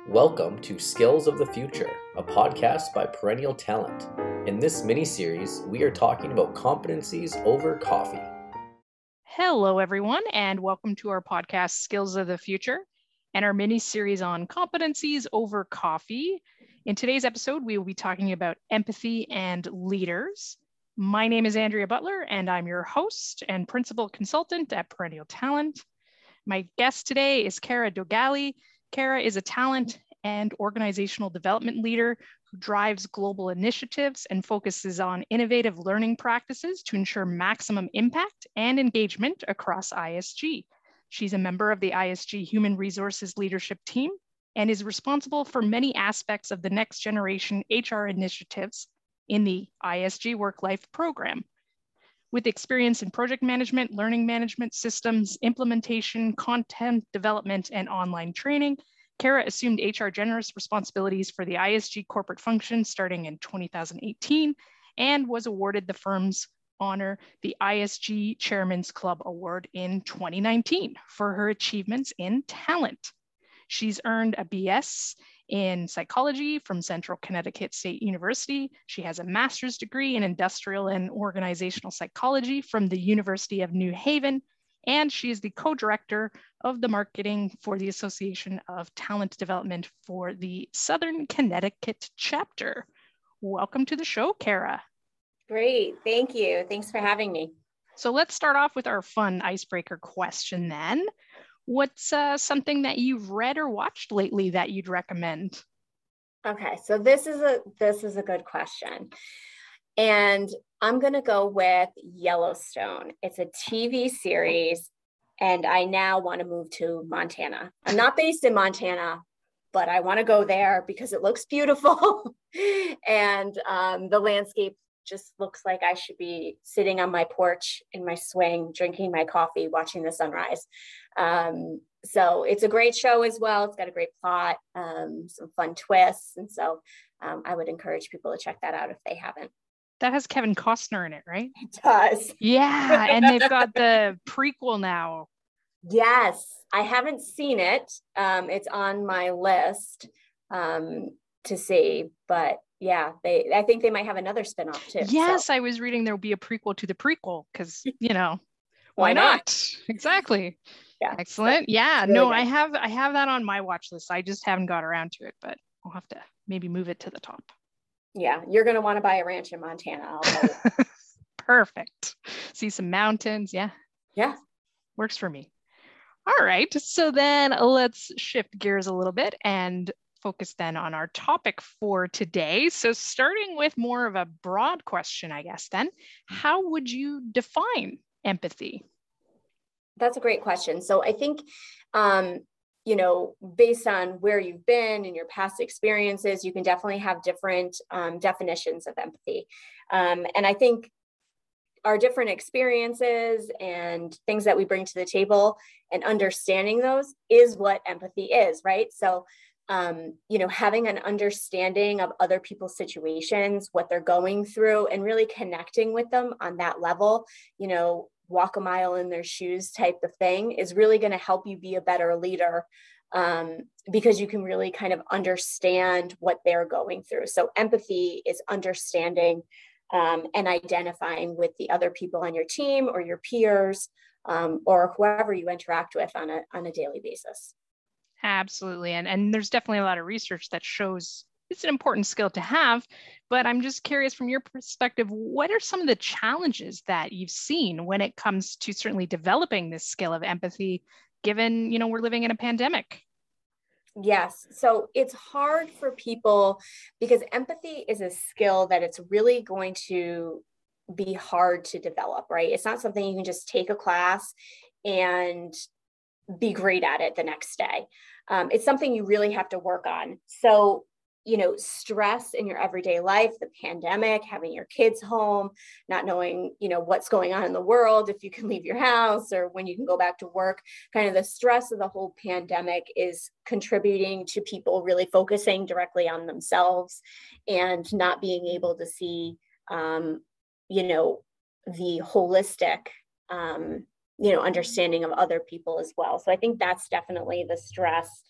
Welcome to Skills of the Future, a podcast by Perennial Talent. In this mini-series, we are talking about competencies over coffee. Hello, everyone, and welcome to our podcast, Skills of the Future, and our mini-series on competencies over coffee. In today's episode, we will be talking about empathy and leaders. My name is Andrea Butler, and I'm your host and principal consultant at Perennial Talent. My guest today is Cara Dogali. Cara is a talent and organizational development leader who drives global initiatives and focuses on innovative learning practices to ensure maximum impact and engagement across ISG. She's a member of the ISG Human Resources Leadership Team and is responsible for many aspects of the next generation HR initiatives in the ISG Work-Life program. With experience in project management, learning management systems, implementation, content development, and online training, Cara assumed HR generalist responsibilities for the ISG corporate function starting in 2018 and was awarded the firm's honor, the ISG Chairman's Club Award in 2019 for her achievements in talent. She's earned a BS in psychology from Central Connecticut State University. She has a master's degree in industrial and organizational psychology from the University of New Haven, and she is the co-director of the marketing for the Association of Talent Development for the Southern Connecticut chapter. Welcome to the show, Cara. Great, thank you. Thanks for having me. So let's start off with our fun icebreaker question then. What's something that you've read or watched lately that you'd recommend? Okay, so this is a good question. And I'm going to go with Yellowstone. It's a TV series, and I now want to move to Montana. I'm not based in Montana, but I want to go there because it looks beautiful. And the landscape just looks like I should be sitting on my porch in my swing, drinking my coffee, watching the sunrise. So it's a great show as well. It's got a great plot, some fun twists. And so I would encourage people to check that out if they haven't. That has Kevin Costner in it, right? It does. Yeah, and they've got the prequel now. Yes, I haven't seen it. It's on my list to see, but yeah, I think they might have another spinoff too. Yes, so. I was reading there will be a prequel to the prequel because, why not? Exactly. Yeah. Excellent. Yeah, really no, good. I have that on my watch list. I just haven't got around to it, but I'll have to maybe move it to the top. Yeah, you're going to want to buy a ranch in Montana. I'll tell you. Perfect. See some mountains. Yeah. Yeah. Works for me. All right. So then let's shift gears a little bit and focus then on our topic for today. So starting with more of a broad question, I guess, then, how would you define empathy? That's a great question. So I think, based on where you've been and your past experiences, you can definitely have different definitions of empathy. And I think our different experiences and things that we bring to the table and understanding those is what empathy is, right? So, having an understanding of other people's situations, what they're going through, and really connecting with them on that level, walk a mile in their shoes type of thing is really going to help you be a better leader because you can really kind of understand what they're going through. So empathy is understanding and identifying with the other people on your team or your peers or whoever you interact with on a daily basis. Absolutely. And there's definitely a lot of research that shows it's an important skill to have, but I'm just curious from your perspective, what are some of the challenges that you've seen when it comes to certainly developing this skill of empathy, given, we're living in a pandemic? Yes. So it's hard for people because empathy is a skill that it's really going to be hard to develop, right? It's not something you can just take a class and be great at it the next day. It's something you really have to work on. So, stress in your everyday life, the pandemic, having your kids home, not knowing, what's going on in the world, if you can leave your house or when you can go back to work, kind of the stress of the whole pandemic is contributing to people really focusing directly on themselves and not being able to see, the holistic, understanding of other people as well. So I think that's definitely the stress.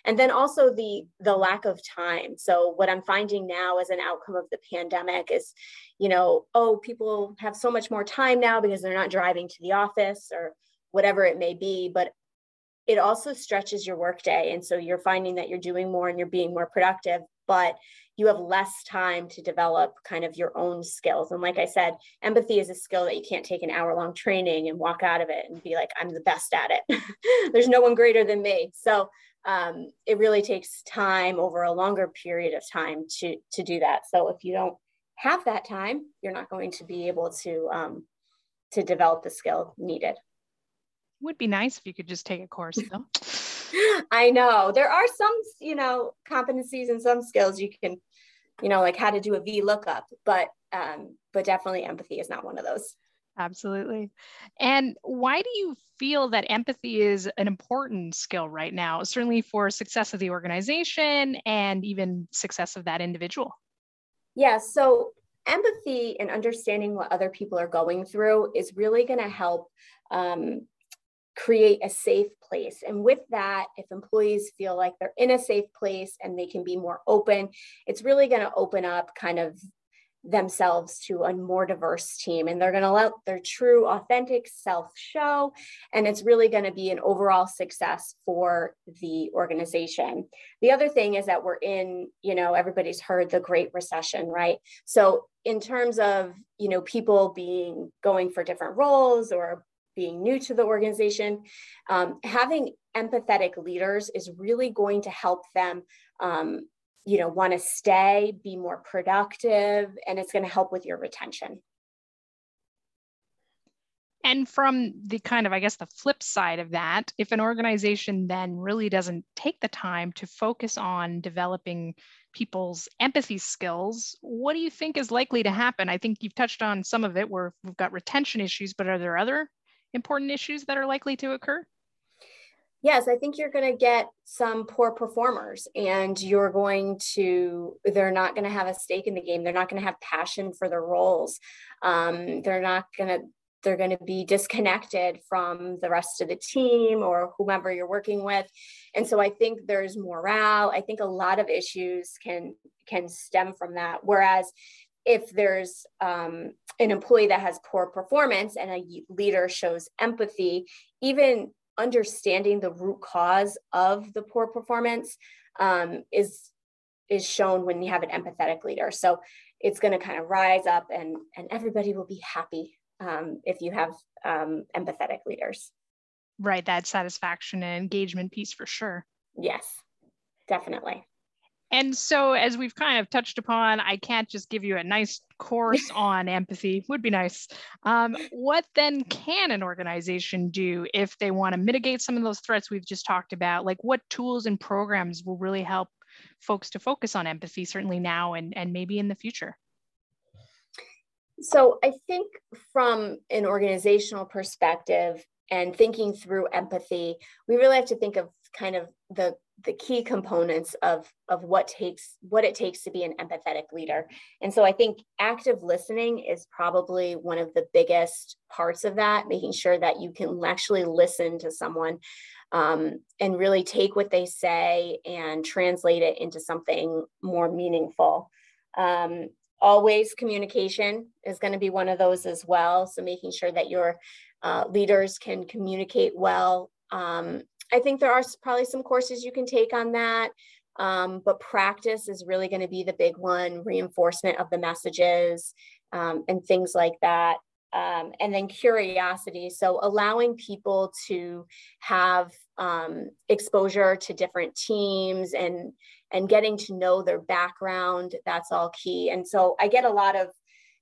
And then also the lack of time. So what I'm finding now as an outcome of the pandemic is, people have so much more time now because they're not driving to the office or whatever it may be, but it also stretches your workday. And so you're finding that you're doing more and you're being more productive, but you have less time to develop kind of your own skills. And like I said, empathy is a skill that you can't take an hour-long training and walk out of it and be like, I'm the best at it. There's no one greater than me. So it really takes time over a longer period of time to do that. So if you don't have that time, you're not going to be able to develop the skill needed. Would be nice if you could just take a course though. I know there are some, competencies and some skills you can, like how to do a VLOOKUP, but definitely empathy is not one of those. Absolutely. And why do you feel that empathy is an important skill right now, certainly for success of the organization and even success of that individual? Yeah, so empathy and understanding what other people are going through is really going to help create a safe place. And with that, if employees feel like they're in a safe place and they can be more open, it's really going to open up kind of themselves to a more diverse team, and they're going to let their true authentic self show, and it's really going to be an overall success for the organization. The other thing is that we're in, everybody's heard the Great Recession, right? So in terms of, people going for different roles or being new to the organization, having empathetic leaders is really going to help them want to stay, be more productive, and it's going to help with your retention. And from the kind of, I guess, the flip side of that, if an organization then really doesn't take the time to focus on developing people's empathy skills, what do you think is likely to happen? I think you've touched on some of it where we've got retention issues, but are there other important issues that are likely to occur? Yes, I think you're going to get some poor performers, and they're not going to have a stake in the game. They're not going to have passion for their roles. They're going to be disconnected from the rest of the team or whomever you're working with. And so I think there's morale. I think a lot of issues can stem from that. Whereas if there's an employee that has poor performance and a leader shows empathy, even understanding the root cause of the poor performance is shown when you have an empathetic leader. So it's going to kind of rise up, and everybody will be happy if you have empathetic leaders. Right, that satisfaction and engagement piece for sure. Yes, definitely. And so as we've kind of touched upon, I can't just give you a nice course on empathy, would be nice. What then can an organization do if they want to mitigate some of those threats we've just talked about? Like what tools and programs will really help folks to focus on empathy, certainly now and maybe in the future? So I think from an organizational perspective and thinking through empathy, we really have to think of kind of the key components of what it takes to be an empathetic leader. And so I think active listening is probably one of the biggest parts of that, making sure that you can actually listen to someone and really take what they say and translate it into something more meaningful. Always communication is going to be one of those as well. So making sure that your leaders can communicate well. I think there are probably some courses you can take on that, but practice is really going to be the big one, reinforcement of the messages and things like that. And then curiosity. So allowing people to have exposure to different teams and getting to know their background, that's all key. And so I get a lot of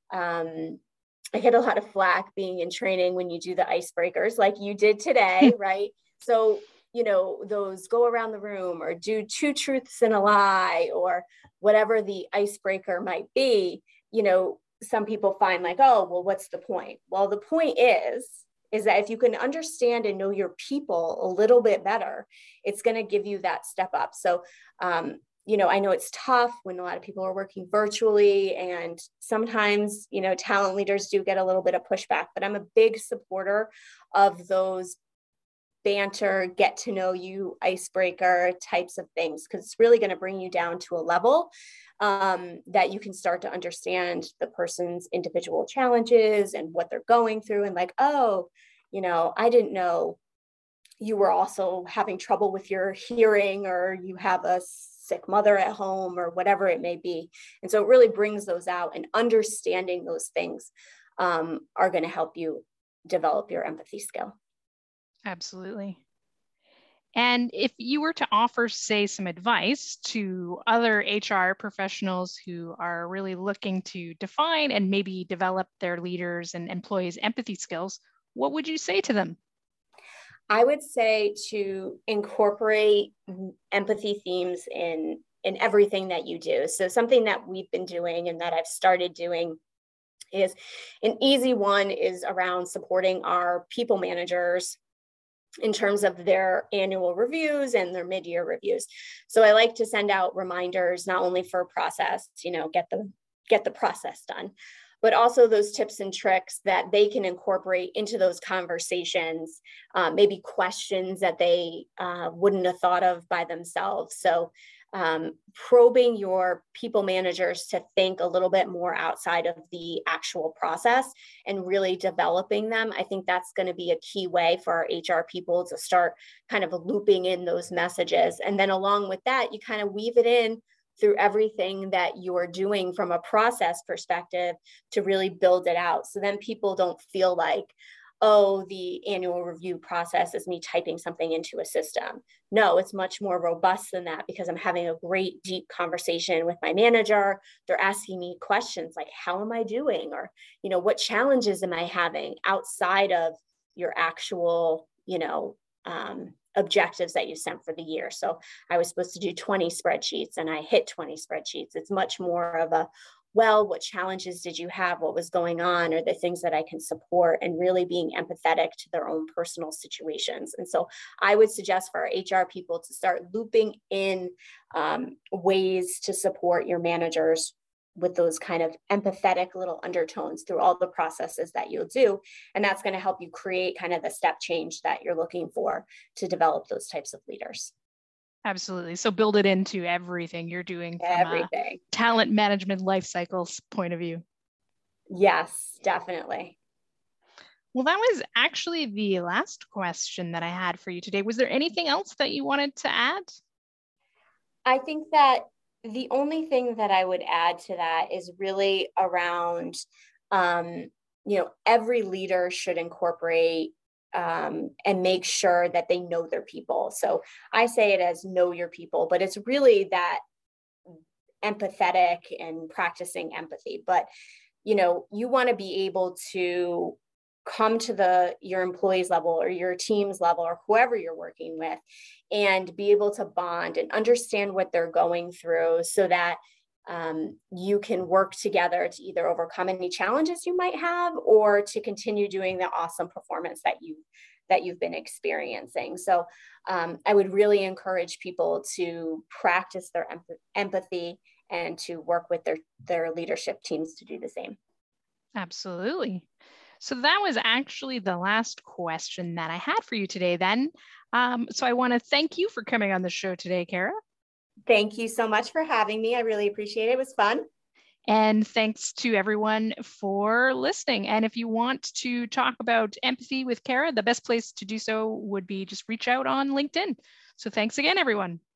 flack being in training when you do the icebreakers like you did today, right? So, those go around the room or do 2 truths and a lie or whatever the icebreaker might be, some people find like, oh, well, what's the point? Well, the point is that if you can understand and know your people a little bit better, it's going to give you that step up. So, I know it's tough when a lot of people are working virtually, and sometimes, talent leaders do get a little bit of pushback, but I'm a big supporter of those banter, get to know you, icebreaker types of things, because it's really going to bring you down to a level that you can start to understand the person's individual challenges and what they're going through. And like, oh, I didn't know you were also having trouble with your hearing, or you have a sick mother at home, or whatever it may be. And so it really brings those out, and understanding those things are going to help you develop your empathy skill. Absolutely. And if you were to offer, say, some advice to other HR professionals who are really looking to define and maybe develop their leaders and employees' empathy skills, what would you say to them? I would say to incorporate empathy themes in everything that you do. So something that we've been doing and that I've started doing is an easy one is around supporting our people managers in terms of their annual reviews and their mid-year reviews. So I like to send out reminders, not only for process, get the process done, but also those tips and tricks that they can incorporate into those conversations, maybe questions that they wouldn't have thought of by themselves. So probing your people managers to think a little bit more outside of the actual process and really developing them. I think that's going to be a key way for our HR people to start kind of looping in those messages. And then along with that, you kind of weave it in through everything that you're doing from a process perspective to really build it out. So then people don't feel like, oh, the annual review process is me typing something into a system. No, it's much more robust than that, because I'm having a great deep conversation with my manager. They're asking me questions like, how am I doing? Or, what challenges am I having outside of your actual, objectives that you sent for the year. So I was supposed to do 20 spreadsheets and I hit 20 spreadsheets. It's much more of a, well, what challenges did you have? What was going on? Or the things that I can support, and really being empathetic to their own personal situations. And so I would suggest for our HR people to start looping in ways to support your managers with those kind of empathetic little undertones through all the processes that you'll do. And that's going to help you create kind of the step change that you're looking for to develop those types of leaders. Absolutely. So build it into everything you're doing from a talent management life cycles point of view. Yes, definitely. Well, that was actually the last question that I had for you today. Was there anything else that you wanted to add? I think that the only thing that I would add to that is really around, every leader should incorporate and make sure that they know their people. So I say it as know your people, but it's really that empathetic and practicing empathy. But, you want to be able to come to your employees level or your team's level or whoever you're working with and be able to bond and understand what they're going through, so that you can work together to either overcome any challenges you might have or to continue doing the awesome performance that you've been experiencing. So I would really encourage people to practice their empathy and to work with their leadership teams to do the same. Absolutely. So that was actually the last question that I had for you today then. So I want to thank you for coming on the show today, Kara. Thank you so much for having me. I really appreciate it. It was fun. And thanks to everyone for listening. And if you want to talk about empathy with Kara, the best place to do so would be just reach out on LinkedIn. So thanks again, everyone.